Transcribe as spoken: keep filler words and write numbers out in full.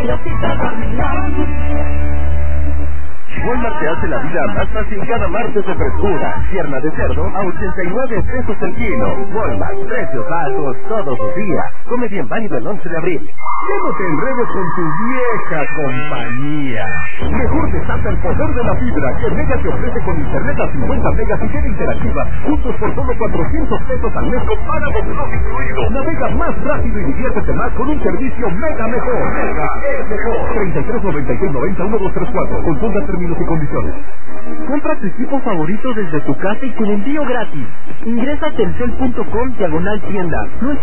Walmart te hace la vida más fácil cada martes de frescura. Pierna de cerdo a ochenta y nueve pesos el kilo. Walmart, precios bajos todos los días. Come bien válido el once de abril. Ya no te enredes con tu vieja compañía. Mejor desata el poder de la fibra que Mega te ofrece con internet a cincuenta megas y tele interactiva, juntos por solo cuatrocientos pesos al mes con páramo blog incluido. Navega más rápido y diviértete más con un servicio Mega mejor. Mega es mejor. treinta y tres noventa y seis noventa uno dos tres cuatro. Consulta términos y condiciones. Compra tu equipo favorito desde tu casa y con envío gratis. Ingresa a telcel punto com diagonal tienda. No